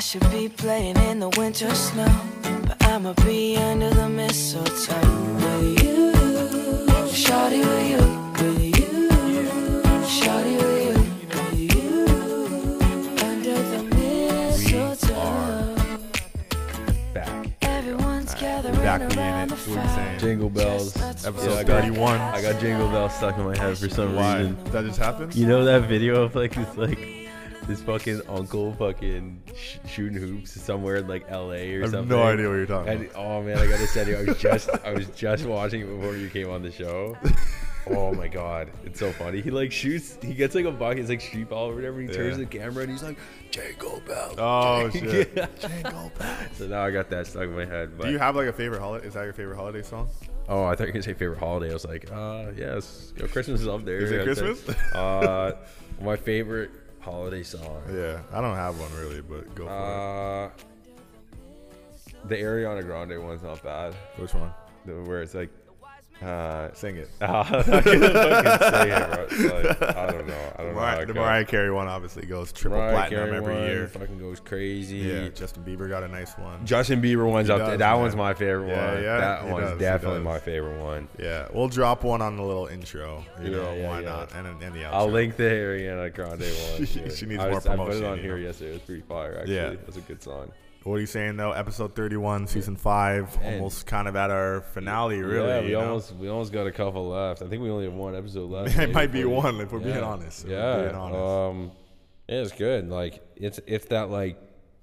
should be playing in the winter snow, but I'ma be under the mistletoe with you, shawty with you, with you, shawty with you, under the mistletoe. Back. Everyone's gathering Back again around at the What We fire. Saying. Jingle bells. Episode I 31. got jingle bells stuck in my head for some Why? reason. Did that just happen? You know that video of like this fucking uncle fucking shooting hoops somewhere in like LA or I have something. no idea what you're talking And, about. oh man, I gotta send you. I was just watching it before you came on the show. Oh my god, it's so funny. He like shoots. He gets like a bucket. It's like street ball or whatever. And he turns Yeah. the camera and he's like, "Jingle bell." Oh shit. Yeah. Jingle bells. So now I got that stuck in my head. But Do you have like a favorite holiday? Is that your favorite holiday song? oh, I thought you were gonna say favorite holiday. I was like, yes, Christmas is up there. Is it I'd say. Christmas? My favorite holiday song. Yeah, I don't have one really, but go for The Ariana Grande one's not bad. it. Which one? Where it's like, Sing it. I'm not gonna fucking say it, bro. It's like, I don't know. I don't know. How it The goes. Mariah Carey one obviously goes triple Mariah platinum Carey every one year. fucking goes crazy. Yeah, Justin Bieber got a nice one. Justin Bieber one's He up does, there. That man. one's my favorite Yeah, one. yeah, That he one's does, he definitely does. my favorite one. Yeah, we'll drop one on the little intro. You Yeah, know, yeah, why yeah. not? And the outro. I'll link the Ariana Grande one. She needs I more I put it promotion, on you here know? yesterday. It was pretty fire, actually. Yeah. It was a good song. What are you saying though? Episode 31, season 5, And- almost kind of at our finale, really. Yeah, you know? we almost got a couple left. I think we only have one episode left. It might be maybe. one if we're being Yeah. honest. If Yeah. we're being honest. Yeah, it's good. Like it's that like,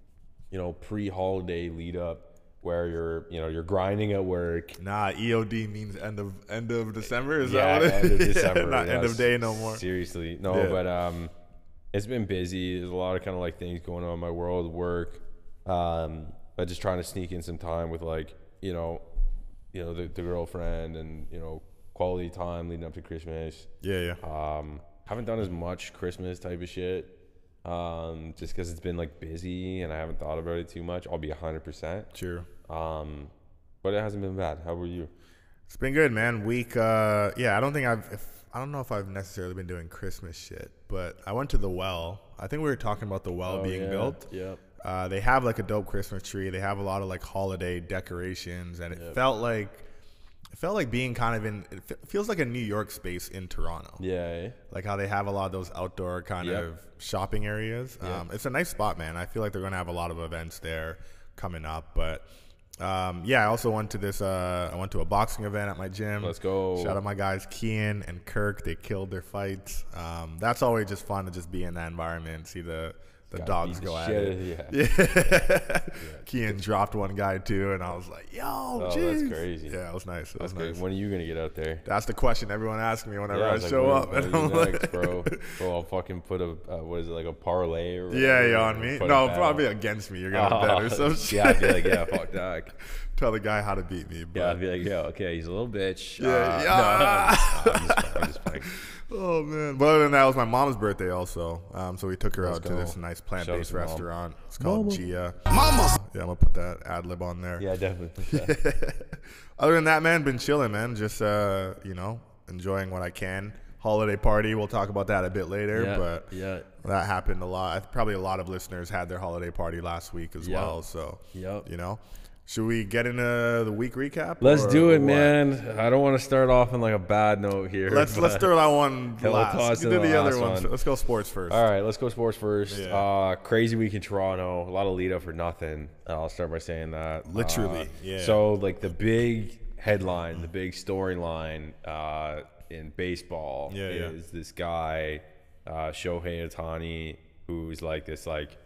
pre-holiday lead up where you're grinding at work. Nah, EOD means end of December. Is Yeah, that what it end of is? December. Not end yeah, of day no more. Seriously, no. Yeah. But it's been busy. There's a lot of kind of like things going on in my world, work. But just trying to sneak in some time with like the girlfriend and quality time leading up to Christmas. Yeah. Haven't done as much Christmas type of shit. Just because it's been like busy and I haven't thought about it too much. I'll be 100%. Sure. But it hasn't been bad. How were you? It's been good, man. Week. I don't know if I've necessarily been doing Christmas shit, but I went to the Well. I think we were talking about the Well being built. Yep. They have like a dope Christmas tree. They have a lot of like holiday decorations, and it felt like being kind of it feels like a New York space in Toronto. Yeah. Like how they have a lot of those outdoor kind of shopping areas. It's a nice spot, man. I feel like they're going to have a lot of events there coming up. But I also went to this. I went to a boxing event at my gym. Let's go. Shout out my guys Kian and Kirk. They killed their fights. That's always just fun to just be in that environment and see the dogs beat go the at shit it. out of you. Kian dropped one guy too, and I was like, "Yo, that's jeez." crazy. Yeah, it was nice. It was That's nice. great. When are you gonna get out there? That's the question everyone asks me whenever I was like, show when- up. when And are you I'm like, next, bro? Bro, I'll fucking put a what is it, like a parlay or whatever? Yeah, on me. Put No, a bet probably on. against me. You're gonna bet or some shit. Yeah, I'd be like, yeah, fuck that. Tell the guy how to beat me. But Yeah, I'd be like, yeah, okay, he's a little bitch. Yeah, I'm just playing. oh man. But other than that, it was my mom's birthday also. So we took her out to go. this nice plant-based Shout out to Mom. restaurant. It's called Gia. Mama. Yeah, I'm gonna put that ad lib on there. Yeah, definitely. Other than that, man, been chilling, man. Just enjoying what I can. Holiday party. We'll talk about that a bit later. Yeah, But yeah. that happened a lot. Probably a lot of listeners had their holiday party last week as Yeah. well. So Yep. should we get into the week recap? Let's or do it, what? man. I don't want to start off on like a bad note here. Let's but- throw that one Yeah, we'll last. toss You in did the the other last one. one. Let's go sports first. All right, let's go sports first. Yeah. Crazy week in Toronto. A lot of lead up for nothing. I'll start by saying that. Literally, yeah. So like the big headline, the big storyline in baseball is this guy, Shohei Ohtani, who's like this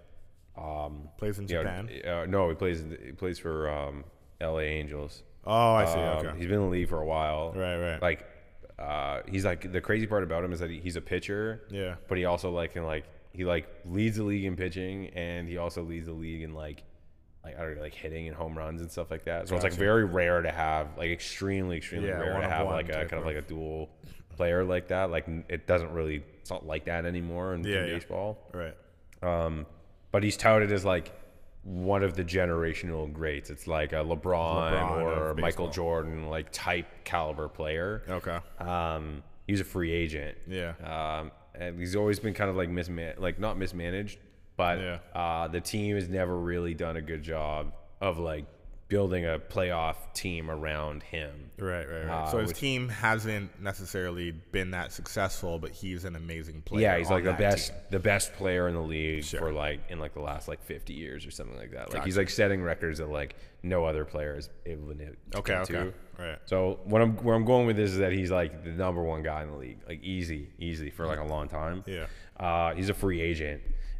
Plays in you know, Japan. no, he plays for LA Angels. Oh, I see. Okay. He's been in the league for a while. Right. Like, he's like, the crazy part about him is that he's a pitcher. Yeah. But he also he leads the league in pitching, and he also leads the league in I don't know, like hitting and home runs and stuff like that. So it's like Gotcha. very rare to have, like extremely Yeah, rare to have one-of-one like a type kind of of- like a dual player like that. Like it's not like that anymore in baseball. Right. But he's touted as like one of the generational greats. It's like a LeBron or of Michael baseball. Jordan like type caliber player. Okay. He was a free agent. Yeah. And he's always been kind of like not mismanaged, but Yeah. the team has never really done a good job of like building a playoff team around him. Right. So his team hasn't necessarily been that successful, but he's an amazing player. Yeah, he's like on the best player in the league Sure. for like in like the last like 50 years or something like that. Like Gotcha. he's like setting records that like no other player is able to Okay. get to. Right. So where I'm going with this is that he's like the number one guy in the league, like easy for like a long time. Yeah. He's a free agent.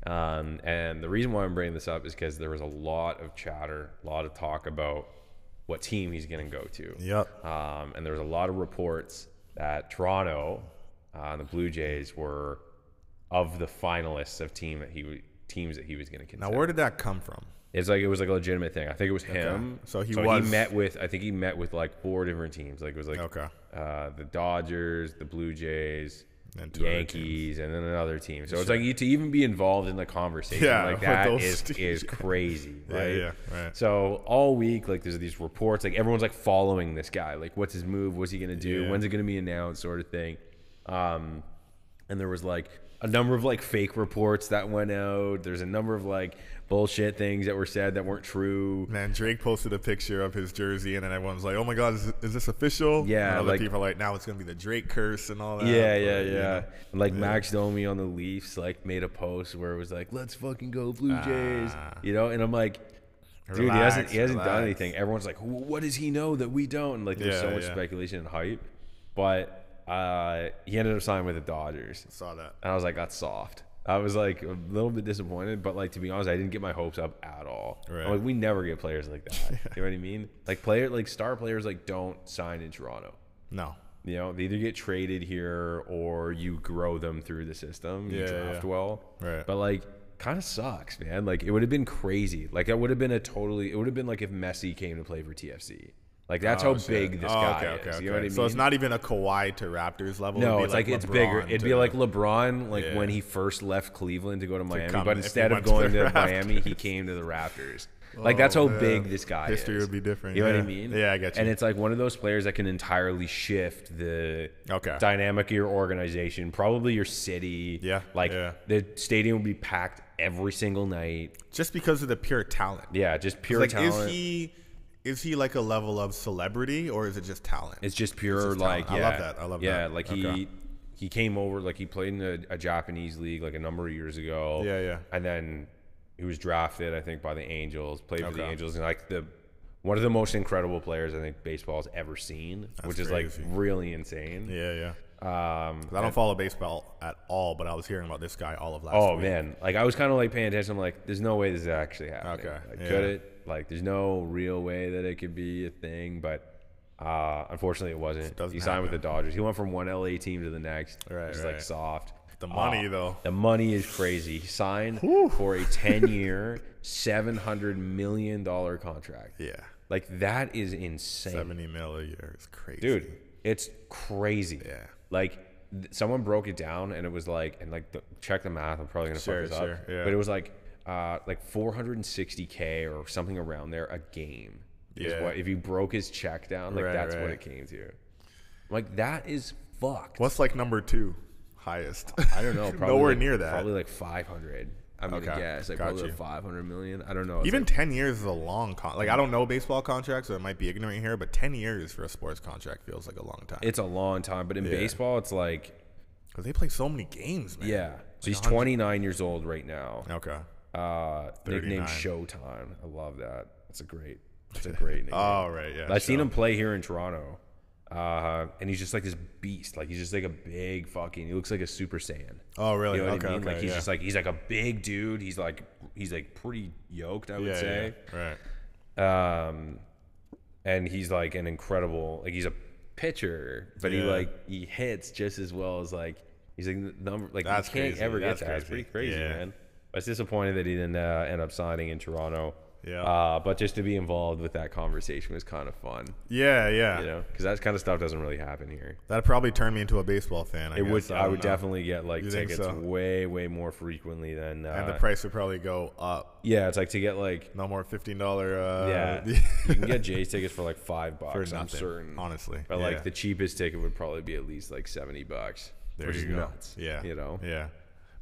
And the reason why I'm bringing this up is because there was a lot of chatter, a lot of talk about what team he's going to go to. Yep. And there was a lot of reports that Toronto, the Blue Jays, were of the finalists of teams that he was going to consider. Now, where did that come from? It was like a legitimate thing. I think it was him. So he met with like 4 different teams. Like it was like the Dodgers, the Blue Jays, And 2 other Yankees, and then another team. So it's like to even be involved in the conversation like with that those is crazy, right? Yeah, right. So all week, like there's these reports, like everyone's like following this guy, like what's his move, what's he gonna do, Yeah. when's it gonna be announced, sort of thing. And there was like a number of like fake reports that went out. There's a number of like bullshit things that were said that weren't true. Man, Drake posted a picture of his jersey, and then everyone's like, "Oh my God, is this official?" Yeah, and other like- people are like, "Now it's gonna be the Drake curse and all that." Yeah, But, yeah. you know, And like Max Domi on the Leafs like made a post where it was like, "Let's fucking go Blue Jays," you know. And I'm like, dude, Relax, he hasn't done relax. anything. Everyone's like, what does he know that we don't? And like there's so Yeah, much yeah. speculation and hype, but he ended up signing with the Dodgers, saw that. and I was like, that's soft. I was like a little bit disappointed, but like to be honest, I didn't get my hopes up at all. Right. I'm like, we never get players like that. You know what I mean? Like star players like don't sign in Toronto. No. You know, they either get traded here or you grow them through the system. You Yeah, draft yeah. well. Right. But like kind of sucks, man. Like it would have been crazy. Like it would have been it would have been like if Messi came to play for TFC. Like that's how big this guy is. You know what I mean? So it's not even a Kawhi to Raptors level. No, It'd it's be like it's LeBron bigger. It'd be to- like LeBron, like Yeah. when he first left Cleveland to go to Miami, come- but if he instead of went to going the to Miami, he Raptors. came to the Raptors. Like that's how man. big this guy is. History would be different. You know what I yeah. mean? Yeah, I get you. And it's like one of those players that can entirely shift the Okay. dynamic of your organization, probably your city. Yeah, Like yeah. the stadium will be packed every single night. just because of the pure talent. Yeah, just pure Like, talent. is he like a level of celebrity, or is it just talent? It's just pure just like talent. yeah. I love that. I love yeah, that. like Okay. he came over, like he played in a Japanese league like a number of years ago. Yeah, yeah. And then he was drafted, I think, by the Angels, played for the Okay. Angels, and like one of the most incredible players I think baseball's ever seen, which is like crazy. really insane. Yeah. 'Cause I I don't follow baseball at all, but I was hearing about this guy all of last Oh week. man, like I was kind of like paying attention. I'm like, there's no way this is actually happening. Okay, Like, yeah. could it? Like, there's no real way that it could be a thing. But unfortunately, it wasn't. doesn't He signed with the happen. Dodgers. He went from one LA team to the next. Right, Just like right. soft. The money, though. The money is crazy. He signed for a 10-year, $700 million contract. Yeah. Like that is insane. 70 mil a year is crazy. Dude, it's crazy. Yeah. Like someone broke it down and it was like, and like check the math. I'm probably gonna Sure, fuck this sure, up, yeah. but it was like 460K or something around there a game. Is Yeah. what if you broke his check down, like Right, that's what right. it came to. Like that is fucked. What's like number 2 highest? I don't know. Probably Nowhere like, near that. Probably like 500. I'm gonna Okay, guess like got probably you. like 500 million. I don't know. It's Even like, 10 years is a long like I don't know baseball contracts, so I might be ignorant here, but 10 years for a sports contract feels like a long time. it's a long time, but in baseball, it's like Because they play so many games, man. yeah. So he's 100 29 years old right now. Okay. Nickname 39. Showtime. I love that. It's a great nickname. Oh, right, yeah. I've seen Show. him play here in Toronto, and he's just like this beast. Like he's just like a big fucking. He looks like a Super Saiyan. Oh, really? You know what Okay, I mean? okay, Like he's yeah. just like he's like a big dude. He's like pretty yoked, I would Yeah, say. yeah. Right. And he's like an incredible. Like he's a pitcher, but Yeah. he hits just as well as like he's like the number. Like That's you can't crazy. ever That's get that. It's crazy. pretty crazy, Yeah. man. I was disappointed that he didn't end up signing in Toronto. Yeah. But just to be involved with that conversation was kind of fun, Yeah, yeah. you know, because that kind of stuff doesn't really happen here. That'd probably turn me into a baseball fan. I guess. I would don't know. definitely get like You think tickets so? way more frequently than. And the price would probably go up. Yeah, it's like to get like No more $15. yeah, you can get Jays tickets for like $5. For I'm nothing, certain, honestly. But Yeah. like the cheapest ticket would probably be at least like $70, There which you is go. nuts. Yeah. you know. Yeah.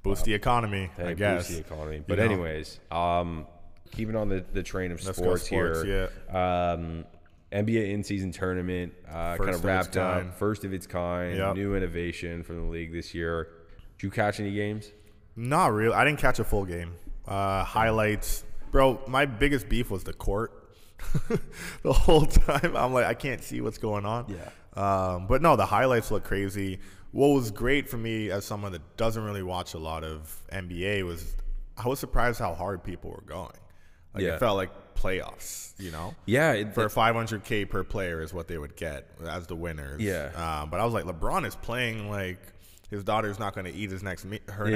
Boost the economy, I guess. Boost the economy. But anyways, keeping on the train of sports here. Yeah. NBA in-season tournament kind of wrapped up. First of its kind. Yep. New innovation from the league this year. Did you catch any games? Not really. I didn't catch a full game. Highlights. Bro, my biggest beef was the court. The whole time. I'm like, I can't see what's going on. Yeah. But no, the highlights look crazy. What was great for me as someone that doesn't really watch a lot of NBA was I was surprised how hard people were going. Like it felt like playoffs, you know? Yeah. For $500K per player is what they would get as the winners. Yeah. But I was like, LeBron is playing like his daughter's not going to eat his next meal. And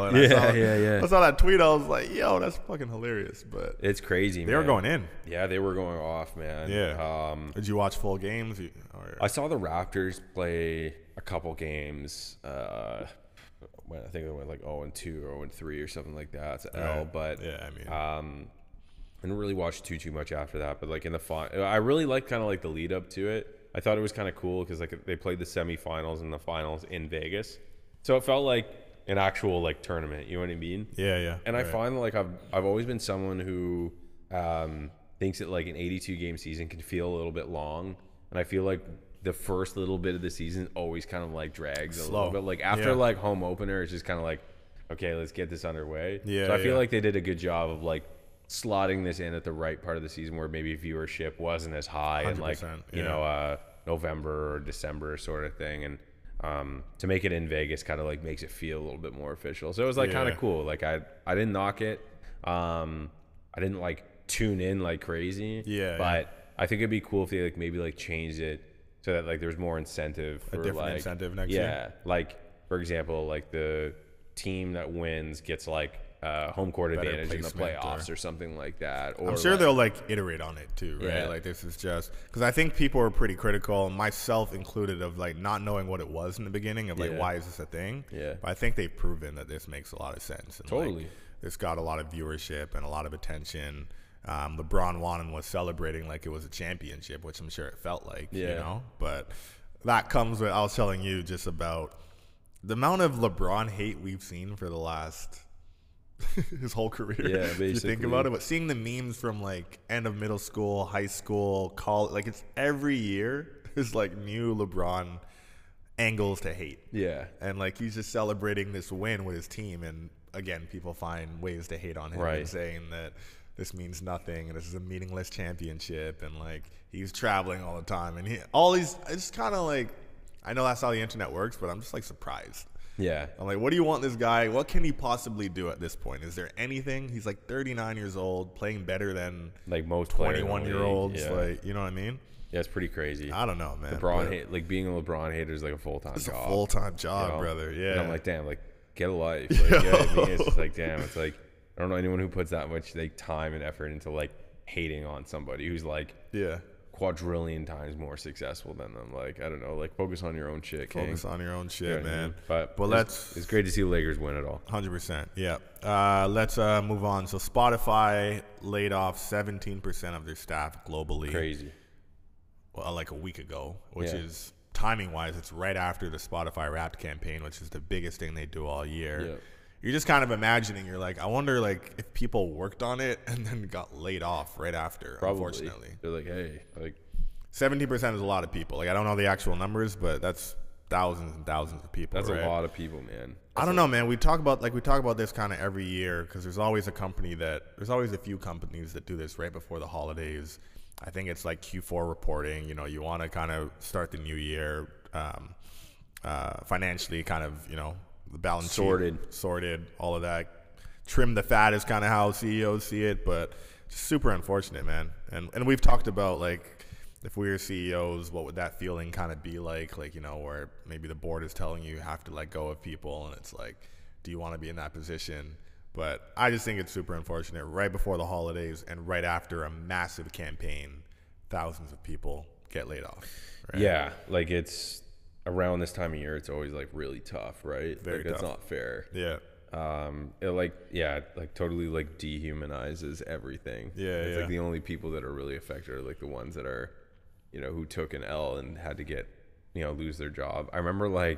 I saw that tweet. I was like, yo, that's fucking hilarious. But it's crazy, man. They were going in. Yeah, they were going off, man. Yeah. Did you watch full games? I saw the Raptors play a couple games. I think they went like 0-2 or 0-3 or something like that. It's L, but yeah, I mean, I didn't really watch too much after that. But like in the I really liked kind of like the lead up to it. I thought it was kind of cool because like they played the semifinals and the finals in Vegas, so it felt like an actual like tournament. You know what I mean? Yeah. And I find that like I've always been someone who thinks that like an 82 game season can feel a little bit long, and I feel like the first little bit of the season always kind of like drags a little bit. Like after like home opener, it's just kind of like, okay, let's get this underway. Yeah. So I feel like they did a good job of like slotting this in at the right part of the season where maybe viewership wasn't as high in like you know November or December sort of thing, and to make it in Vegas kind of like makes it feel a little bit more official. So it was like kind of cool. Like I didn't knock it. I didn't like tune in like crazy. But I think it'd be cool if they like maybe like changed it so that like there's more incentive for a different like incentive next year. Yeah, like for example, like the team that wins gets like home court advantage in the playoffs or something like that. Or I'm sure they'll like iterate on it too, right? Yeah. Like this is just because I think people were pretty critical, myself included, of like not knowing what it was in the beginning of like why is this a thing? Yeah. But I think they've proven that this makes a lot of sense. And totally. Like, this got a lot of viewership and a lot of attention. LeBron won and was celebrating like it was a championship, which I'm sure it felt like, you know? But that comes with, I was telling you just about the amount of LeBron hate we've seen for the last his whole career. Yeah, basically. If you think about it, but seeing the memes from like end of middle school, high school, college, like it's every year is like new LeBron angles to hate. Yeah. And like he's just celebrating this win with his team, and again, people find ways to hate on him and saying that this means nothing and this is a meaningless championship, and like he's traveling all the time, and it's kind of like, I know that's how the internet works, but I'm just like surprised. Yeah. I'm like, what do you want this guy? What can he possibly do at this point? Is there anything? He's like 39 years old, playing better than like most 21-year-olds. Yeah. Like, you know what I mean? Yeah, it's pretty crazy. I don't know, man. Like being a LeBron hater is like a full-time job. It's a full-time job, you know? Brother. Yeah. And I'm like, damn, like get a life. Like, you know what I mean? It's just like, damn, it's like, I don't know anyone who puts that much like time and effort into like hating on somebody who's like quadrillion times more successful than them. Like, I don't know, like focus on your own shit, King. Focus on your own shit, man. But it's great to see the Lakers win it all. 100%. Yeah. Let's move on. So Spotify laid off 17% of their staff globally. Crazy. Well, like a week ago, which is timing wise, it's right after the Spotify Wrapped campaign, which is the biggest thing they do all year. Yeah. You're just kind of imagining, you're like, I wonder like if people worked on it and then got laid off right after. Probably. Unfortunately, they're like, hey, like 17% is a lot of people. Like, I don't know the actual numbers, but that's thousands and thousands of people. That's a lot of people, man. I don't know, man. We talk about this kind of every year because there's always a few companies that do this right before the holidays. I think it's like Q4 reporting. You know, you want to kind of start the new year financially, kind of, you know, the balance sorted, all of that. Trim the fat is kind of how CEOs see it, but just super unfortunate, man. And we've talked about, like, if we were CEOs, what would that feeling kind of be like? Like, you know, where maybe the board is telling you have to let go of people, and it's like, do you want to be in that position? But I just think it's super unfortunate. Right before the holidays and right after a massive campaign, thousands of people get laid off. Right? Yeah, like it's around this time of year, it's always like really tough, right? Very tough. It's not fair. Yeah. It totally like dehumanizes everything. Yeah, it's like the only people that are really affected are like the ones that are, you know, who took an L and had to get, you know, lose their job. I remember like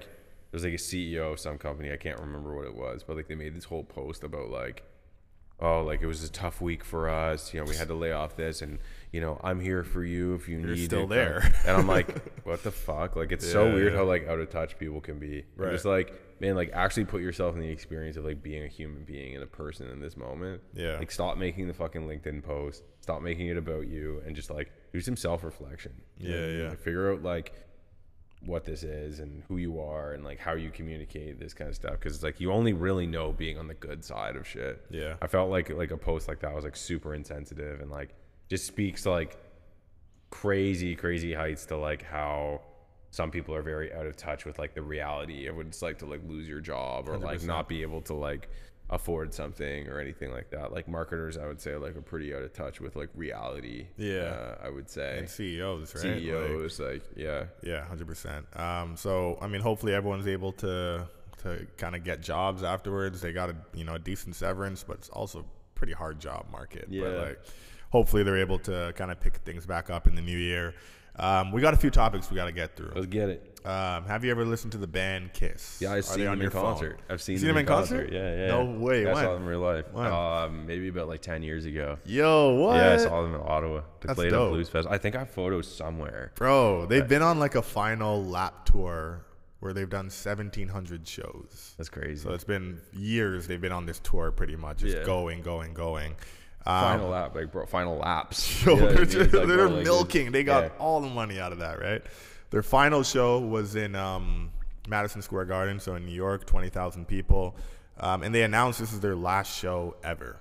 there's like a CEO of some company, I can't remember what it was, but like they made this whole post about like, oh, like it was a tough week for us, you know, we had to lay off this, and you know, I'm here for you if you need still it. there. And I'm like, what the fuck? Like it's so weird how like out of touch people can be. Right. Just like, man, like actually put yourself in the experience of like being a human being and a person in this moment. Yeah. Like stop making the fucking LinkedIn post, stop making it about you, and just like do some self-reflection. Yeah. Like, figure out like what this is and who you are and like how you communicate this kind of stuff, because it's like you only really know being on the good side of shit. Yeah. I felt like a post like that was like super insensitive and like just speaks to like crazy heights to like how some people are very out of touch with like the reality of what it's like to like lose your job or 100%. like not be able to like afford something or anything like that. Like marketers, I would say, like are pretty out of touch with like reality. Yeah. I would say. And CEOs, right? CEOs, like yeah. Yeah, 100%. So I mean, hopefully everyone's able to kind of get jobs afterwards. They got a decent severance, but it's also a pretty hard job market. Yeah. But like, hopefully they're able to kind of pick things back up in the new year. We got a few topics we got to get through. Let's get it. Have you ever listened to the band Kiss? Yeah, I've seen them in concert. I've seen them in concert? Yeah. No way. I When? saw them in real life. When? Maybe about like 10 years ago. Yo, what? Yeah, I saw them in Ottawa. They That's played dope. at Blues Fest. I think I have photos somewhere. Bro, they've been on like a final lap tour where they've done 1,700 shows. That's crazy. So it's been years they've been on this tour pretty much, just Yeah. going. Final lap, like bro, final laps. So You know what I they're, mean? It's like, they're bro, like, milking. They got yeah. all the money out of that, right? Their final show was in Madison Square Garden, so in New York, 20,000 people. And they announced this is their last show ever.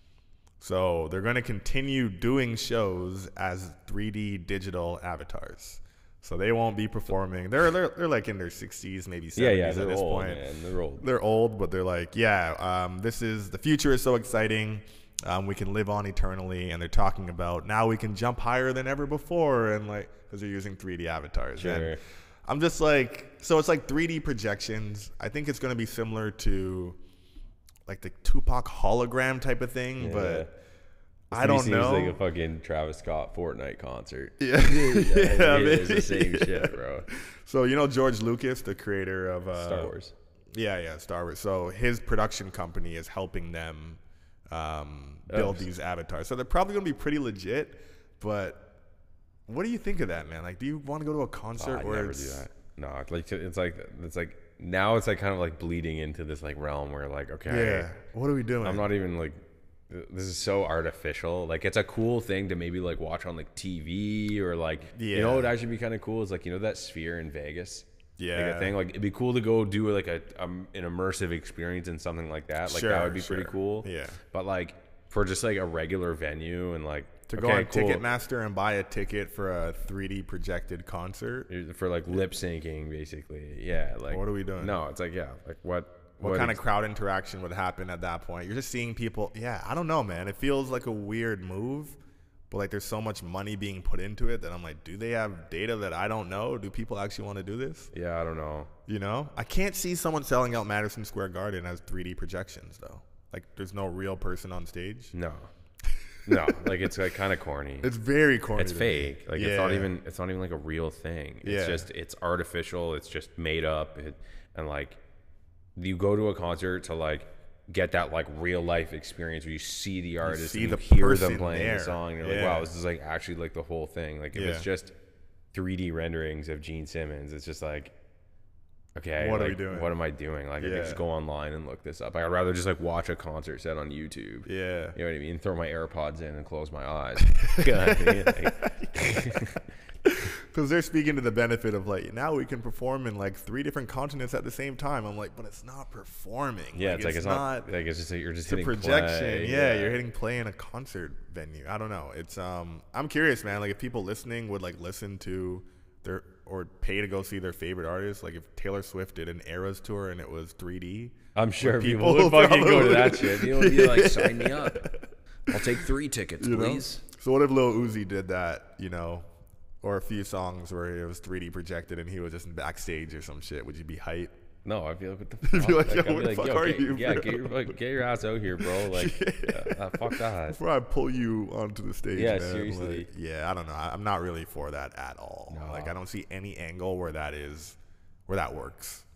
So they're going to continue doing shows as 3D digital avatars. So they won't be performing. They're like in their 60s, maybe 70s Yeah, at they're this old, point. man. They're old. They're old, but they're like, this is the future is so exciting. We can live on eternally, and they're talking about now we can jump higher than ever before, and like because they're using 3D avatars. Sure. And I'm just like, so it's like 3D projections. I think it's going to be similar to like the Tupac hologram type of thing, but I don't know. Seems like a fucking Travis Scott Fortnite concert. Yeah, It's the same shit, bro. So you know George Lucas, the creator of Star Wars. Yeah, Star Wars. So his production company is helping them build these avatars. So they're probably going to be pretty legit, but what do you think of that, man? Like, do you want to go to a concert I'd where never do that. No, it's like now it's like kind of like bleeding into this like realm where like, okay, yeah, what are we doing? I'm not even like, this is so artificial. Like it's a cool thing to maybe like watch on like TV or like, you know what would actually be kind of cool is like, you know, that Sphere in Vegas. Yeah. Like a thing. Like it'd be cool to go do like an immersive experience in something like that. Like that would be pretty cool. Yeah. But like for just like a regular venue and like to go on Ticketmaster and buy a ticket for a 3D projected concert for like lip syncing basically. Yeah. Like what are we doing? No, it's like, yeah. Like what kind of crowd interaction would happen at that point? You're just seeing people. Yeah. I don't know, man. It feels like a weird move. But like there's so much money being put into it that I'm like, do they have data that I don't know? Do people actually want to do this? Yeah, I don't know. You know? I can't see someone selling out Madison Square Garden as 3D projections though. Like there's no real person on stage. No, like it's like kind of corny. It's very corny. It's fake. Like it's not even like a real thing. It's just it's artificial. It's just made up. And like you go to a concert to like get that like real life experience where you see the artist and you hear them playing the song and you're like, wow, this is like actually like the whole thing. Like if it's just 3D renderings of Gene Simmons, it's just like, okay, what like, are we doing? What am I doing? Like I can just go online and look this up. Like, I'd rather just like watch a concert set on YouTube. Yeah. You know what I mean? Throw my AirPods in and close my eyes. Because they're speaking to the benefit of like, now we can perform in like 3 different continents at the same time. I'm like, but it's not performing. Yeah, it's not like it's just like you're just hitting projection. Play. Yeah, you're hitting play in a concert venue. I don't know. It's I'm curious, man. Like if people listening would like listen to their or pay to go see their favorite artists. Like if Taylor Swift did an Eras tour and it was 3D, I'm sure people would fucking go to that shit. People would be like, sign me up. I'll take 3 tickets, please. Know? So what if Lil Uzi did that? You know. Or a few songs where it was 3D projected and he was just backstage or some shit. Would you be hype? No, I'd be like, what the fuck? You'd be like, yo, I'd be what the like, fuck yo, are you, yeah, bro? get your ass out here, bro. Like, fuck that. Before I pull you onto the stage, yeah, man. seriously. Like, yeah, I don't know. I'm not really for that at all. No. Like, I don't see any angle where that works.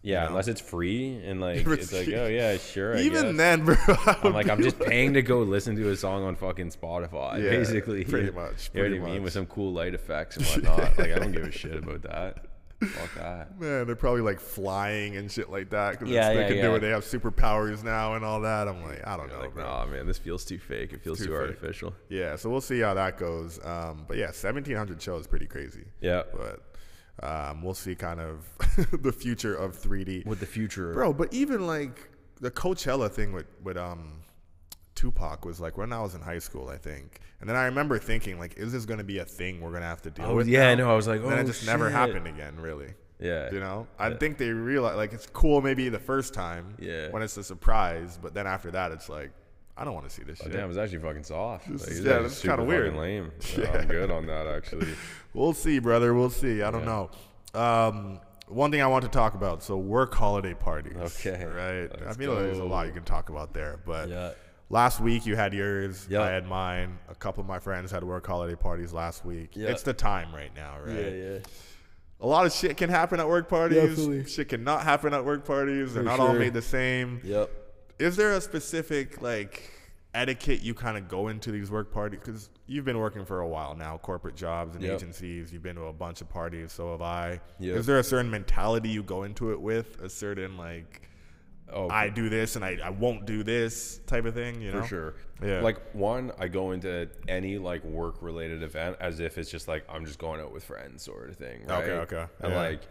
Yeah, you know? unless it's free and like If it's like, oh yeah, sure. I Even guess. then, bro. I'm like, I'm just paying to go listen to a song on fucking Spotify, Yeah, basically. pretty much, You know pretty what I mean? much. With some cool light effects and whatnot. Like, I don't give a shit about that. Fuck that. Man, they're probably like flying and shit like that because Yeah, they yeah, can yeah. do it. They have superpowers now and all that. I'm like, I don't know, Like, bro. nah, man, this feels too fake. It feels Too too fake. artificial. Yeah, so we'll see how that goes. But yeah, 1,700 shows is pretty crazy. Yeah. But we'll see kind of the future of 3D. With the future. Bro, but even like the Coachella thing with Tupac was like when I was in high school, I think. And then I remember thinking, like, is this going to be a thing we're going to have to deal with? yeah, I now? know. I was like, And then oh, it just never shit. happened again, really. Yeah. You know? I think they realize, like, it's cool maybe the first time Yeah. when it's a surprise, but then after that, it's like, I don't want to see this shit. Damn, it was actually fucking soft. Like, is- it was yeah, actually that's kinda super weird. fucking lame. Yeah, I'm good on that, actually. We'll see, brother. We'll see. I don't know. One thing I want to talk about. So work holiday parties. Okay. Right. I Let's feel like there's a go. lot you can talk about there. But Yeah. last week you had yours. Yeah. I had mine. A couple of my friends had work holiday parties last week. Yeah. It's the time right now, right? Yeah. A lot of shit can happen at work parties. Definitely. Shit cannot happen at work parties. They're For not all sure. made the same. Yep. Is there a specific like etiquette you kind of go into these work parties? Because you've been working for a while now, corporate jobs and Yep. agencies. You've been to a bunch of parties, so have I. Yep. Is there a certain mentality you go into it with? A certain like, Oh, I do this and I won't do this type of thing, you know? for sure. Yeah. Like, one, I go into any like work related event as if it's just like I'm just going out with friends sort of thing. Right? Okay. And Yeah. like,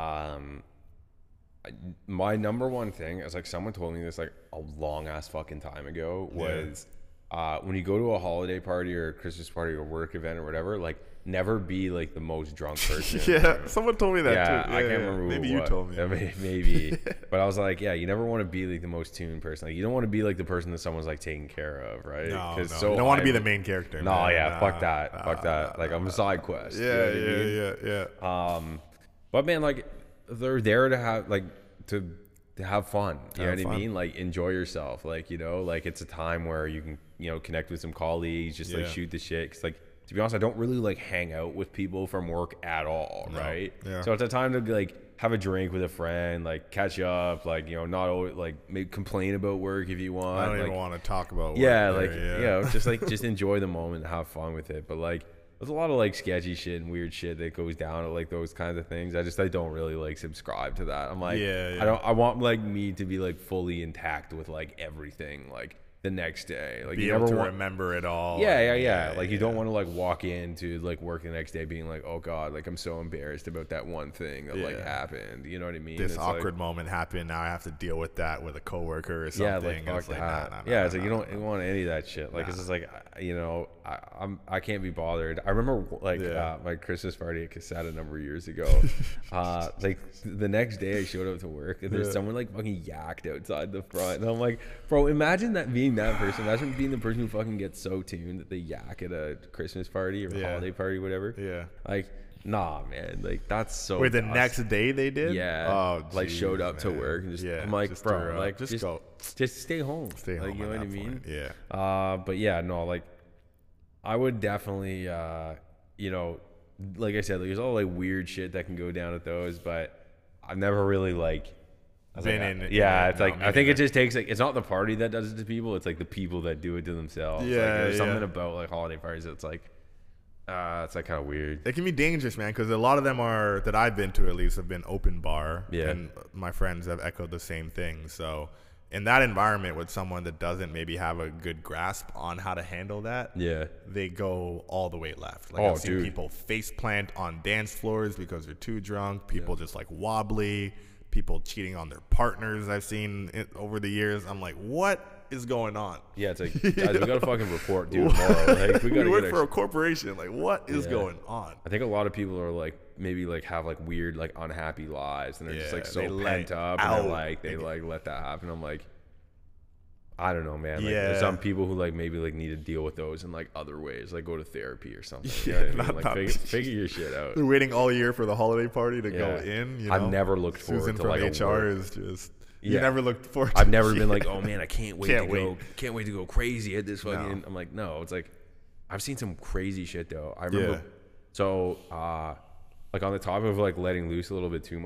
my number one thing is like someone told me this like a long ass fucking time ago was when you go to a holiday party or a Christmas party or work event or whatever, like never be like the most drunk person. Yeah, someone told me that Yeah, too. I can't remember who Maybe it you was. told me. Yeah, maybe. But I was like, yeah, you never want to be like the most tuned person. Like, you don't want to be like the person that someone's like taking care of, right? No, 'Cause no. so you don't want to be I'm- the main character. No, man. yeah, Nah, fuck that, fuck that. Like, I'm a side quest. you know what I mean? Yeah. But man, like, they're there to have like to have fun. You know Have what I fun. mean? Like, enjoy yourself. Like, you know, like it's a time where you can, you know, connect with some colleagues, just like Yeah. shoot the shit. 'Cause like, to be honest, I don't really like hang out with people from work at all, right? Yeah. So it's a time to like have a drink with a friend, like catch up, like, you know, not always like maybe complain about work if you want. I don't like, even want to talk about work yeah, there, like you know, just like just enjoy the moment, and have fun with it. But like, there's a lot of like sketchy shit and weird shit that goes down at like those kinds of things. I don't really like subscribe to that. I'm like, Yeah. I want like me to be like fully intact with like everything like the next day. Like, be you able never to want. remember it all. Yeah. Like, you don't want to like walk into like work the next day being like, oh god, like I'm so embarrassed about that one thing that like Yeah. happened. You know what I mean? This It's awkward like, moment happened. Now I have to deal with that with a coworker or something. yeah, like And fuck it's like, that. nah, Yeah, it's nah, like nah, you don't want any of that shit. Like, it's just like, you know, I can't be bothered. I remember like Yeah. my Christmas party at Casada a number of years ago. Like the next day I showed up to work and there's Yeah. someone like fucking yacked outside the front, and I'm like, bro, imagine that being that person. Imagine being the person who fucking gets so tuned that they yak at a Christmas party or Yeah. holiday party, whatever. Yeah. Like, nah, man. Like, that's so. Wait, the dust. next day they did? Yeah. Oh, like, geez, showed up to man. work and just. Yeah, I'm like, just bro, threw up. like just go. just stay home. Stay like, home you know at what I that mean? point. Yeah. But yeah, no, like, I would definitely, you know, like I said, like, there's all like weird shit that can go down at those, but I've never really like. I was Been like, in it, yeah, yeah, it's no, like me I think it neither. just takes like, it's not the party that does it to people, it's like the people that do it to themselves. Like, Yeah, there's something yeah. about like holiday parties that's like, it's like kind of weird. It can be dangerous, man, because a lot of them are, that I've been to at least, have been open bar. Yeah. And my friends have echoed the same thing. So in that environment with someone that doesn't maybe have a good grasp on how to handle that, Yeah. they go all the way left. Like, Oh, I've seen dude. people face plant on dance floors because they're too drunk. People just like wobbly. People cheating on their partners. I've seen it over the years. I'm like, what is going on? Yeah, it's like, guys, we gotta fucking report, dude, tomorrow. Like, we gotta work get for our a corporation. Like, what is Yeah. going on? I think a lot of people are like, maybe like have like weird like unhappy lives, and they're just Yeah, like so they let pent up, out. and they're like they like let that happen. I'm like, I don't know, man. Like, Yeah. there's some people who like maybe like need to deal with those in like other ways, like go to therapy or something. Yeah, You know what I mean? not- Like, not- figure your shit out. They're waiting all year for the holiday party to go Yeah. in. You know? I've never looked forward Susan to from like a HR work- is just. You Yeah. never looked forward. to I've never been shit. like, oh man, I can't wait Can't to wait. go, can't wait to go crazy at this fucking. No. I'm like, no, it's like, I've seen some crazy shit though. I remember, Yeah. so like on the topic of like letting loose a little bit too much.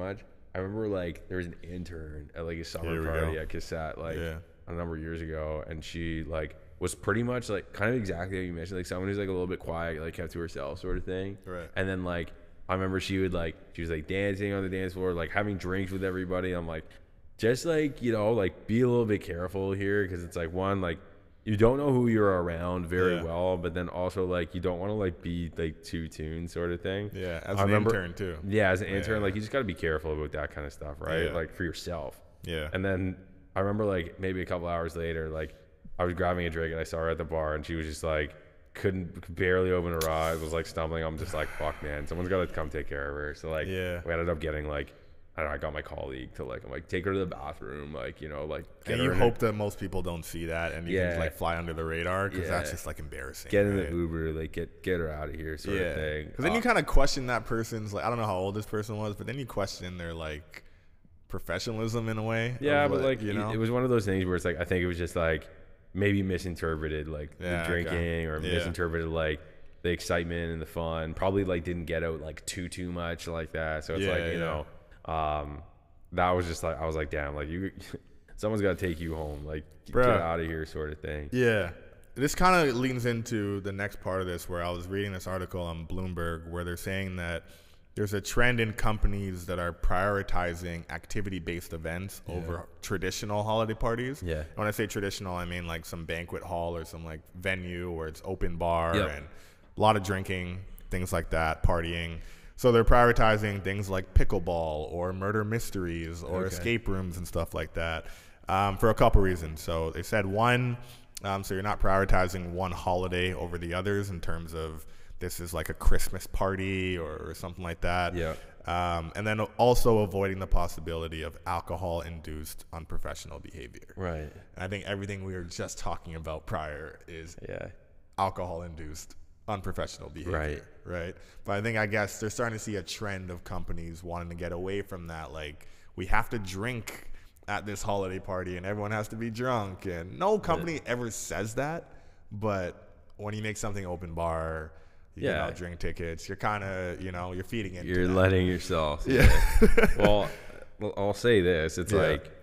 I remember like there was an intern at like a summer Here we party go. at Cassette like Yeah. a number of years ago, and she like was pretty much like kind of exactly how you mentioned, like someone who's like a little bit quiet, like kept to herself sort of thing. Right. And then like I remember she was like dancing on the dance floor, like having drinks with everybody. I'm like, just like, you know, like be a little bit careful here, because it's like, one, like you don't know who you're around very well, but then also like you don't want to like be like too tuned sort of thing. Yeah, as an intern too. Yeah, as an intern, like you just got to be careful about that kind of stuff, right? Yeah. Like for yourself. Yeah. And then I remember like maybe a couple hours later, like I was grabbing a drink and I saw her at the bar, and she was just like could barely open her eyes, was like stumbling. I'm just like, fuck, man, someone's got to come take care of her. So like we ended up getting like, I don't know, I got my colleague to like, I'm like, take her to the bathroom, like, you know, like get And her you in hope that most people don't see that, and you can Yeah. just, like fly under the radar, because Yeah. that's just like embarrassing. get in right? the Uber, like get her out of here sort of thing. Because then you kind of question that person's, like, I don't know how old this person was, but then you question their like professionalism in a way. Yeah, of, but like you know, it was one of those things where it's like, I think it was just like maybe misinterpreted like Yeah, the drinking okay. or Yeah. misinterpreted like the excitement and the fun. Probably like didn't get out like too much like that. So it's Yeah, like, you yeah. know, that was just like, I was like, damn, like you, someone's got to take you home, like Bruh. get out of here sort of thing. Yeah. This kind of leans into the next part of this, where I was reading this article on Bloomberg where they're saying that there's a trend in companies that are prioritizing activity-based events over traditional holiday parties. Yeah. And when I say traditional, I mean like some banquet hall or some like venue where it's open bar Yep. and a lot of drinking, things like that, partying. So they're prioritizing things like pickleball or murder mysteries or escape rooms and stuff like that, for a couple reasons. So they said one, so you're not prioritizing one holiday over the others in terms of this is like a Christmas party or something like that. Yeah. And then also avoiding the possibility of alcohol-induced unprofessional behavior. Right. And I think everything we were just talking about prior is Yeah. alcohol-induced unprofessional behavior. Right. But I guess they're starting to see a trend of companies wanting to get away from that. Like, we have to drink at this holiday party and everyone has to be drunk. And no company ever says that. But when you make something open bar, you get out drink tickets, you're kind of, you know, you're feeding into You're that. letting yourself. Yeah. Well, I'll say this. It's Yeah. like,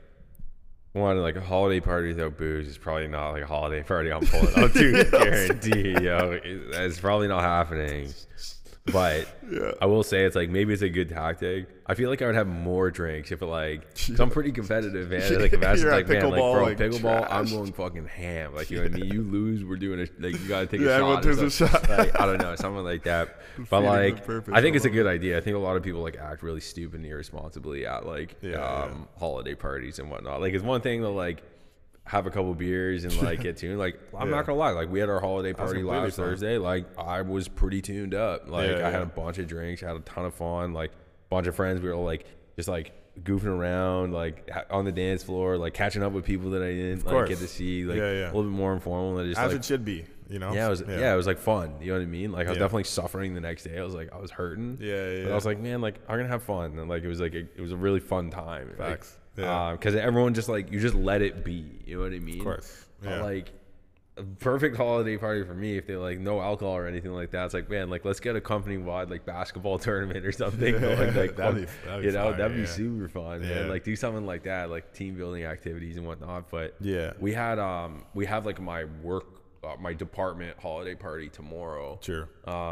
one, like a holiday party without booze is probably not like a holiday party I'm pulling up to, guarantee, yo. It's probably not happening. But I will say it's like, maybe it's a good tactic. I feel like I would have more drinks if it like, cause I'm pretty competitive, man. Like if that's You're like, at man, like pickleball, bro, like, pickleball, I'm trash. going fucking ham. Like, you know what I mean? You lose, we're doing a, like, you gotta take a Yeah, everyone shot. or takes a something. shot. Like, I don't know, something like that. But Feeding like, with purpose, I think it's a I good idea. I think a lot of people like act really stupid and irresponsibly at like, Yeah. holiday parties and whatnot. Like, it's one thing to like have a couple beers and like get tuned. Like, I'm not gonna lie, like we had our holiday party completely last fine. Thursday. Like, I was pretty tuned up. Like, Yeah, I had yeah. a bunch of drinks, had a ton of fun. Like, a bunch of friends, we were like just like goofing around, like on the dance floor, like catching up with people that I didn't like course. get to see. Like, Yeah, yeah. a little bit more informal than just As like, it should be, you know? yeah, it was like fun. You know what I mean? Like, I was Yeah. definitely suffering the next day. I was hurting. Yeah, But I was like, man, like I'm gonna have fun, and like it was a really fun time. Facts. Like, Yeah. because everyone just like, you just let it be. You know what I mean? Of course. But Yeah. like, a perfect holiday party for me, if they like no alcohol or anything like that, it's like, man, like let's get a company wide like basketball tournament or something. Going, like, That'd be you know, fire, that'd be yeah. super fun, man. Yeah. Like, do something like that, like team building activities and whatnot. But Yeah. we have like my work, my department holiday party tomorrow. Sure.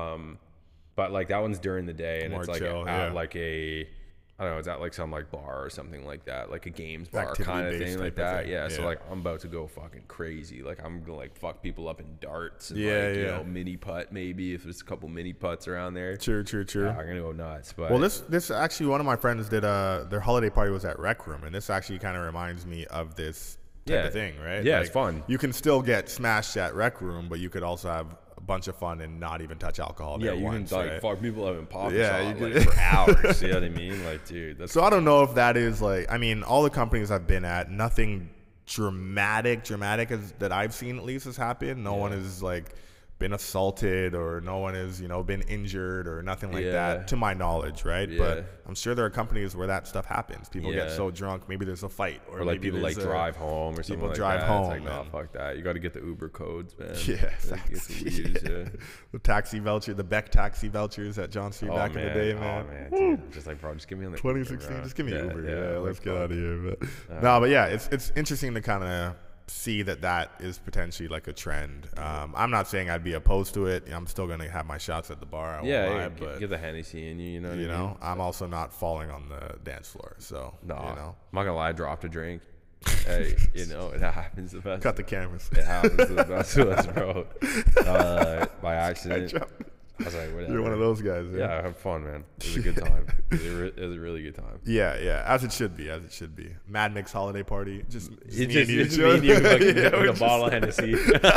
But like that one's during the day, and More it's like chill, at yeah. like a, I don't know, it's at like some like bar or something like that, like a games bar kind of Activity-based thing like type of that. thing, Yeah. So yeah. like I'm about to go fucking crazy. Like I'm gonna like fuck people up in darts and Yeah, like, you yeah. know, mini putt maybe if there's a couple mini putts around there. True. Yeah, I'm gonna go nuts. But Well, this actually, one of my friends did their holiday party was at Rec Room, and this actually kind of reminds me of this type Yeah. of thing, right? Yeah, it's fun. You can still get smashed at Rec Room, but you could also have a bunch of fun and not even touch alcohol yeah, there you once, can like right? fuck people up in pop Yeah, shop, you like, could- for hours. You know what I mean? Like, dude, that's So I don't know if that is like, I mean, all the companies I've been at, nothing dramatic as that I've seen at least has happened. No one is like been assaulted or no one has, you know, been injured or nothing like Yeah. that, to my knowledge, right? Yeah. But I'm sure there are companies where that stuff happens. People get Yeah. so drunk, maybe there's a fight, or Or like maybe people like there's drive home or something people like drive that. home, It's like, no, man. fuck that. You got to get the Uber codes, man. Yeah, Like, get some weird shit. the taxi voucher, the Beck taxi vouchers at John Street back in the day, man. Oh, man. Dude. I'm just like, bro, just give me on the 2016, Uber, bro. just give me Uber. Yeah, let's like, get fuck. out of here. But yeah, it's interesting to kind of see that is potentially like a trend. I'm not saying I'd be opposed to it. I'm still gonna have my shots at the bar. I won't Yeah, lie, yeah, but get the Hennessy in you, you know what you I mean? know, I'm also not falling on the dance floor. So No, you know, I'm not gonna lie, I dropped a drink. Hey, you know, it happens the best. cut the cameras. It happens to the best of us, bro. By accident. I was like, whatever. You're one of those guys. Yeah, I had fun, man. It was a good time. It was a really good time. Yeah, as it should be, as it should be. Mad Mix holiday party, just me It's and just you, it's Joe. me and you fucking Yeah, with we're a just- bottle of Hennessy.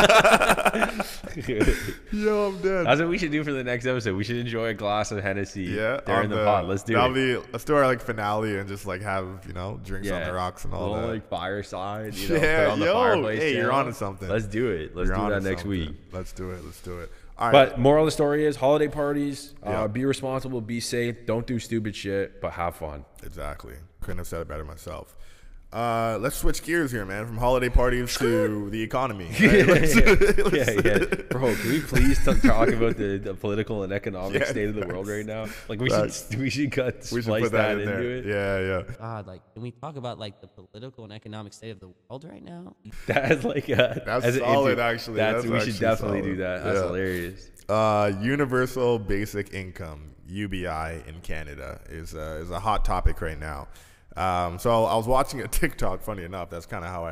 Yo, I'm dead. That's what we should do for the next episode. We should enjoy a glass of Hennessy Yeah, during on the pod. Let's do it. Let's do our like finale and just like have, you know, drinks on the rocks and all little, that. like fireside. You know, Yeah, put on the yo, fireplace hey, you're channel. onto something. Let's do it. Let's You're do onto that next something. week. Let's do it. All right. But moral of the story is holiday parties. Yeah. Be responsible. Be safe. Don't do stupid shit, but have fun. Exactly. Couldn't have said it better myself. Let's switch gears here, man. From holiday parties to the economy. Right? Yeah. Bro, can we please talk about the political and economic state of the world right now? Like we should We should splice put that in into there. it. Yeah. God, like, can we talk about like the political and economic state of the world right now? That's like That's solid, actually. That's we actually should definitely solid. do that. That's Yeah. hilarious. Universal Basic Income (UBI) in Canada is a hot topic right now. So I was watching a TikTok. Funny enough, that's kind of how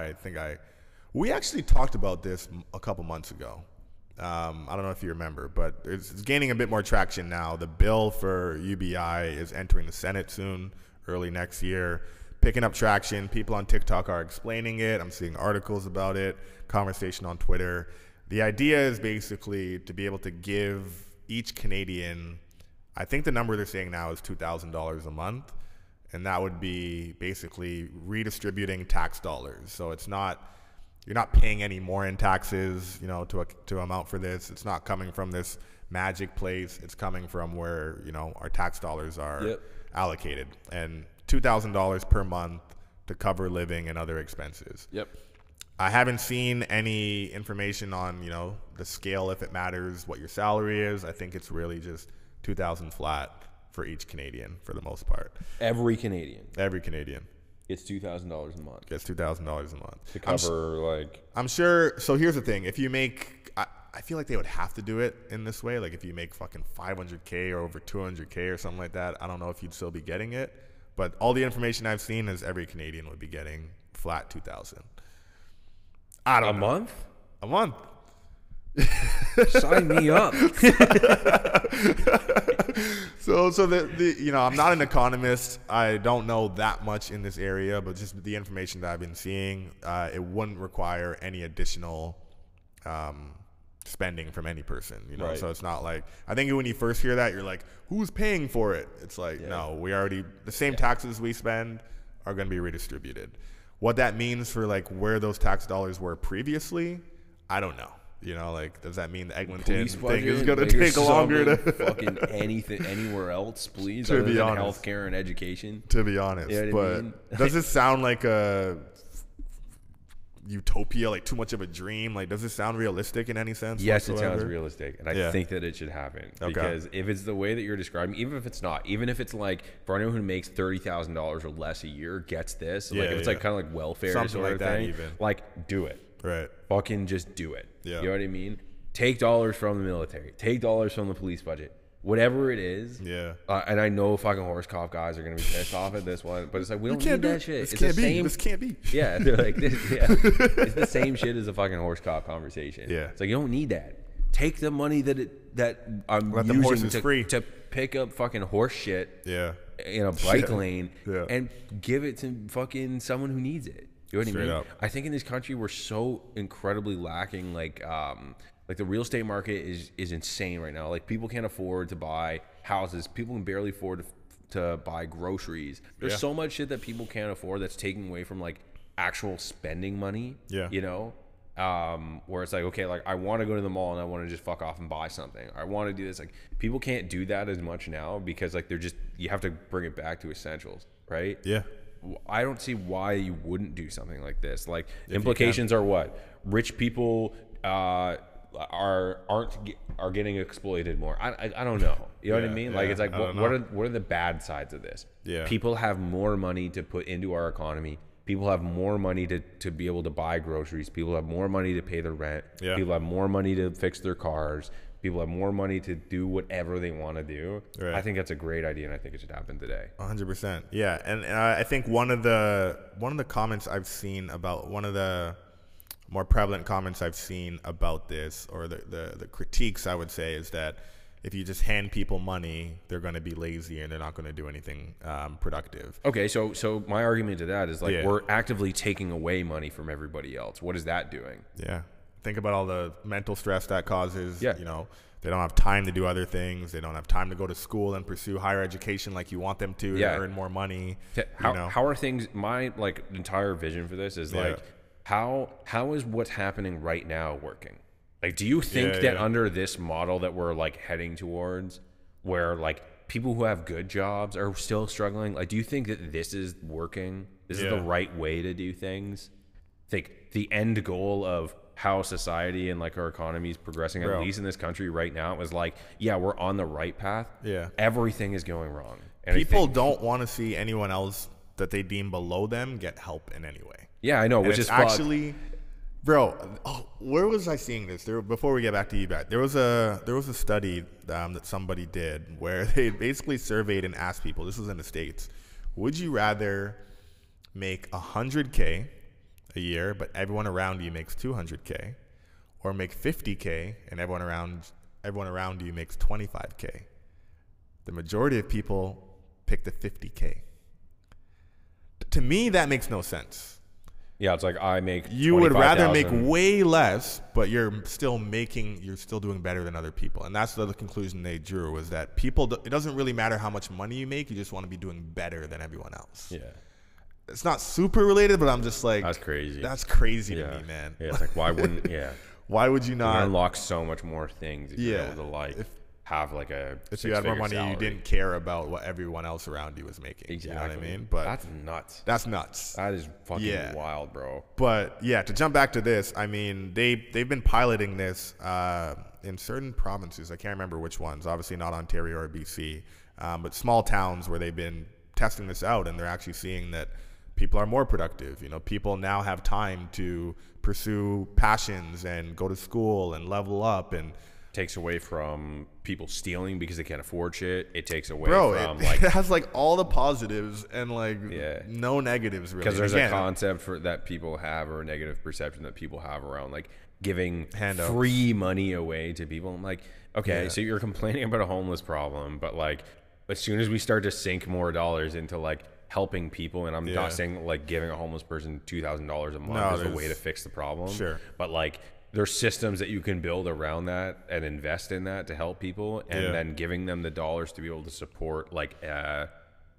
we actually talked about this a couple months ago. I don't know if you remember, but it's gaining a bit more traction now. The bill for UBI is entering the Senate soon, early next year, picking up traction. People on TikTok are explaining it. I'm seeing articles about it, conversation on Twitter. The idea is basically to be able to give each Canadian, I think the number they're saying now is $2,000 a month, and that would be basically redistributing tax dollars. So it's not, you're not paying any more in taxes, you know, to amount for this. It's not coming from this magic place. It's coming from where, you know, our tax dollars are allocated, and $2,000 per month to cover living and other expenses. Yep. I haven't seen any information on, you know, the scale, if it matters, what your salary is. I think it's really just $2,000 flat for each Canadian for the most part. Every Canadian Every Canadian gets $2,000 a month gets $2,000 a month to cover I'm sure. So here's the thing: if you make, I feel like they would have to do it in this way. Like if you make fucking $500K or over $200K or something like that, I don't know if you'd still be getting it. But all the information I've seen is every Canadian would be getting flat $2,000. I don't know. month. A month. Sign me up. So the you know, I'm not an economist. I don't know that much in this area, but just the information that I've been seeing, it wouldn't require any additional spending from any person, you know. Right. So it's not like, I think when you first hear that, you're like, who's paying for it? It's like, no, we already, the same taxes we spend are going to be redistributed. What that means for like where those tax dollars were previously, I don't know. You know, like, does that mean the Eglinton thing is going to take longer to fucking anything anywhere else, please? To other be than honest. healthcare and education. to be honest? You know what I But mean? does it sound like a utopia, like too much of a dream? Like, does it sound realistic in any sense? Yes, it whatsoever? sounds realistic, and I Yeah. think that it should happen Okay. because if it's the way that you're describing, even if it's not, even if it's like for anyone who makes $30,000 or less a year gets this, like Yeah, if it's yeah. like kind of like welfare Something sort like of that thing, even. like do it, Right. fucking just do it. Yeah. You know what I mean? Take dollars from the military, take dollars from the police budget, whatever it is. Yeah. And I know fucking horse cop guys are gonna be pissed off at this one, but it's like we don't Can't need do that it. shit. This It's can't the be. same. This can't be. Yeah, they're like this. Yeah, it's the same shit as a fucking horse cop conversation. Yeah. It's like you don't need that. Take the money that I'm Let them using horses free. to pick up fucking horse shit Yeah. in a bike lane Yeah. and give it to fucking someone who needs it. You know what I Straight mean? up. I think in this country we're so incredibly lacking. Like the real estate market is insane right now. Like people can't afford to buy houses. People can barely afford to buy groceries. There's Yeah. so much shit that people can't afford that's taking away from like actual spending money. Yeah. You know, where it's like, okay, like I want to go to the mall and I want to just fuck off and buy something. I want to do this. Like people can't do that as much now because like they're just, you have to bring it back to essentials, right? Yeah. I don't see why you wouldn't do something like this. Like implications are what? Rich people are getting exploited more. I don't know. You know what I mean? Like it's like what are the bad sides of this? Yeah. People have more money to put into our economy. People have more money to be able to buy groceries. People have more money to pay their rent. Yeah. People have more money to fix their cars. People have more money to do whatever they want to do. Right. I think that's a great idea, and I think it should happen today. 100%. Yeah, and I think one of the comments I've seen about, one of the more prevalent comments I've seen about this, or the critiques I would say, is that if you just hand people money, they're going to be lazy and they're not going to do anything productive. Okay, so my argument to that is like we're actively taking away money from everybody else. What is that doing? Yeah. Think about all the mental stress that causes. Yeah. You know, they don't have time to do other things. They don't have time to go to school and pursue higher education like you want them to earn more money. How are things, my like entire vision for this is like, how is what's happening right now working? Like, do you think that under this model that we're like heading towards, where like people who have good jobs are still struggling, like, do you think that this is working? This is the right way to do things? Think the end goal of how society and like our economy is progressing, at least in this country right now, it was like, we're on the right path. Yeah. Everything is going wrong. And people don't want to see anyone else that they deem below them get help in any way. Yeah, I know, and which is actually, bro. Where was I seeing this? Before we get back to eBay, there was a study that somebody did where they basically surveyed and asked people. This was in the States. Would you rather make $100K a year, but everyone around you makes $200K, or make $50K and everyone around you makes $25K? The majority of people pick the $50K. To me, that makes no sense. Yeah, it's like I make. You would rather make way less, but you're still doing better than other people, and that's the conclusion they drew, was that people. It doesn't really matter how much money you make; you just want to be doing better than everyone else. Yeah. It's not super related, but I'm just like, that's crazy. That's crazy to me, man. Yeah, it's like, why wouldn't? Yeah. Why would you not unlock so much more things if you're able to like have like a if you had more money, you didn't care about what everyone else around you was making. Exactly. You know what I mean? But that's nuts. That's nuts. That is fucking wild, bro. But yeah, to jump back to this, I mean, they've been piloting this in certain provinces. I can't remember which ones. Obviously not Ontario or BC, but small towns where they've been testing this out, and they're actually seeing that people are more productive. You know, people now have time to pursue passions and go to school and level up, and takes away from people stealing because they can't afford shit. It takes away from like it has like all the positives and like no negatives, really. Because there's a concept that people have, or a negative perception that people have around like giving free money away to people. I'm like, okay, so you're complaining about a homeless problem, but like as soon as we start to sink more dollars into like helping people, and I'm not saying like giving a homeless person $2,000 a month is the way to fix the problem. Sure. But like there's systems that you can build around that and invest in that to help people, and then giving them the dollars to be able to support like a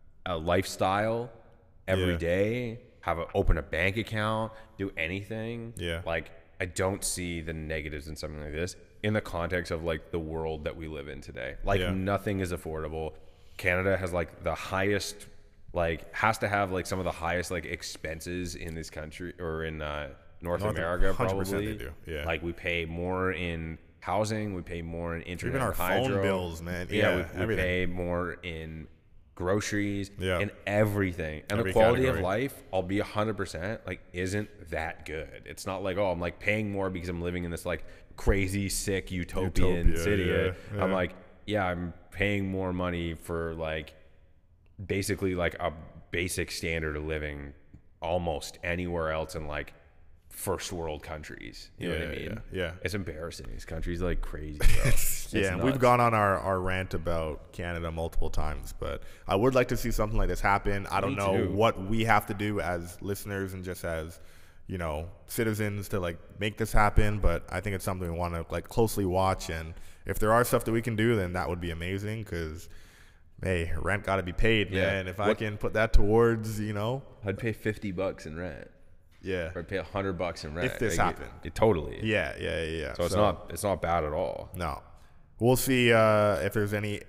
lifestyle every day, open a bank account, do anything. Yeah. Like I don't see the negatives in something like this in the context of like the world that we live in today. Like nothing is affordable. Canada has like the highest, like has to have like some of the highest like expenses in this country, or in North America, probably. They do. Yeah. Like we pay more in housing, we pay more in internet, even our hydro phone bills, man. We pay more in groceries, and everything. And the quality of life, I'll be 100%, like isn't that good. It's not like, oh, I'm like paying more because I'm living in this like crazy sick utopian city. I'm like, I'm paying more money for like basically like a basic standard of living almost anywhere else in like first world countries. You know what I mean? Yeah. It's embarrassing. This country's like crazy, bro. And we've gone on our rant about Canada multiple times, but I would like to see something like this happen. I don't know what we have to do as listeners and just as, you know, citizens to like make this happen, but I think it's something we want to like closely watch, and if there are stuff that we can do, then that would be amazing, because hey, rent got to be paid, man. If I can put that towards, you know, I'd pay $50 in rent. Yeah. Or pay $100 in rent. If this Like, happened. It totally. Yeah. So it's not bad at all. No. We'll see if there's any,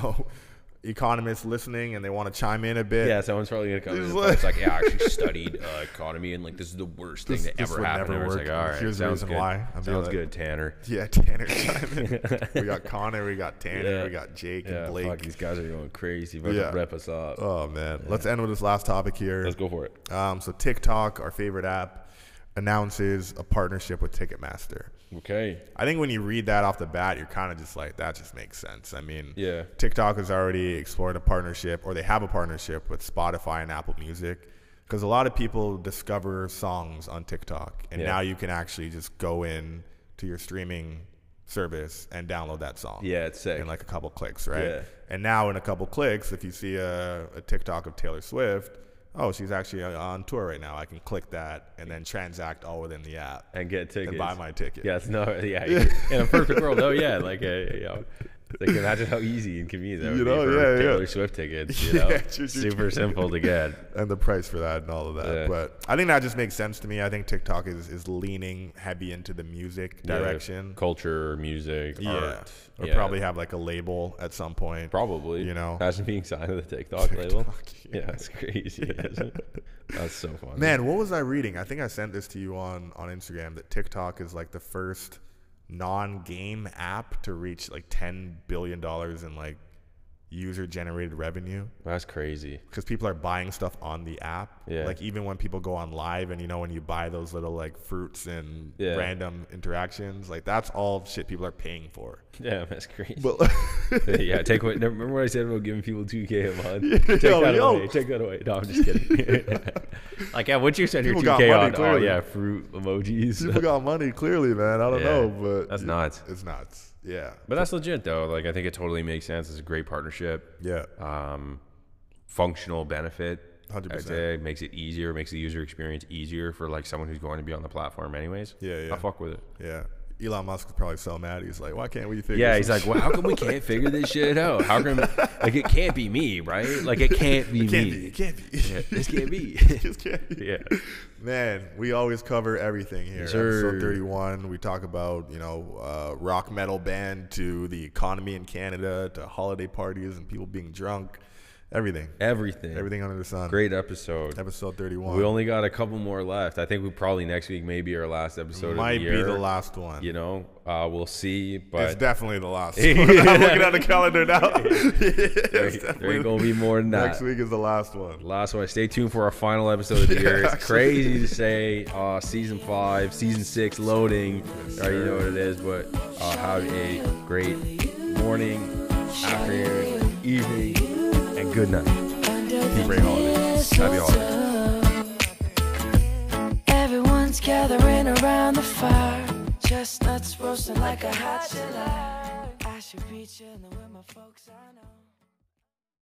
economists listening and they want to chime in a bit. Yeah, someone's probably gonna come in and like- it's like, yeah, I actually studied economy and like this is the worst thing that This ever would happened. never It's work. like, all right, Here's the sounds reason good. why. I'll be Sounds like- good, Tanner. Yeah, Tanner chime in. We got Connor, we got Tanner, Yeah. we got Jake Yeah, and Blake. fuck, these guys are going crazy. About Yeah. to rep us up. Oh man. Let's end with this last topic here. Let's go for it. So TikTok, our favorite app, announces a partnership with Ticketmaster. Okay. I think when you read that off the bat, you're kind of just like, that just makes sense. I mean, Yeah. TikTok has already explored a partnership, or they have a partnership with Spotify and Apple Music, because a lot of people discover songs on TikTok, and Yeah. now you can actually just go in to your streaming service and download that song. Yeah, it's sick. In like a couple clicks, right? Yeah. And now in a couple clicks, if you see a TikTok of Taylor Swift, oh, she's actually on tour right now. I can click that and then transact all within the app And get tickets. and buy my ticket. Yes, no, yeah. In a perfect world, like imagine how easy and convenient that would be for Taylor Swift tickets. True. Super simple to get. And the price for that and all of that. Yeah. But I think that just makes sense to me. I think TikTok is leaning heavy into the music direction. Yeah, culture, music, art. Or probably have like a label at some point. Probably. Imagine being signed to the TikTok label. Yeah, it's crazy. That's so fun. Man, what was I reading? I think I sent this to you on Instagram, that TikTok is like the first non-game app to reach like $10 billion in like user-generated revenue. That's crazy. Because people are buying stuff on the app. Yeah. Like even when people go on live and when you buy those little like fruits and random interactions, like that's all shit people are paying for. Yeah, that's crazy. But yeah, remember what I said about giving people $2K a month? Take that away. No, I'm just kidding. Like, yeah, what you said your People got $2K money, on? clearly. Oh yeah, fruit emojis. people got money clearly, man. I don't know, but that's nuts. It's nuts. Yeah. But that's legit though. Like, I think it totally makes sense. It's a great partnership. Yeah. Functional benefit. 100%. I'd say it makes it easier, makes the user experience easier for like someone who's going to be on the platform anyways. Yeah. I'll fuck with it. Yeah. Elon Musk is probably so mad. He's like, why can't we figure Yeah, this he's like, well, how come we can't figure this shit out? How come, like, it can't be me, right? Like, it can't be me. It can't be. Yeah, this can't be. This can't be. Yeah. Man, we always cover everything here. Yes, sir. Episode 31, we talk about, rock metal band to the economy in Canada to holiday parties and people being drunk. Everything. Everything under the sun. Great episode. Episode 31. We only got a couple more left. I think we probably next week may be our last episode Might of the year. be the last one. We'll see. But It's definitely the last one. I'm looking at the calendar now. there ain't gonna be more than that. Next week is the last one. Last one. Stay tuned for our final episode of the year. It's crazy to say. Season 5, season 6 loading. You know what it is. But have a great morning, afternoon, evening, and good night. Great holidays. Happy holidays. Everyone's gathering around the fire. Chestnuts roasting like a hot July. I should be chilling with my folks I know.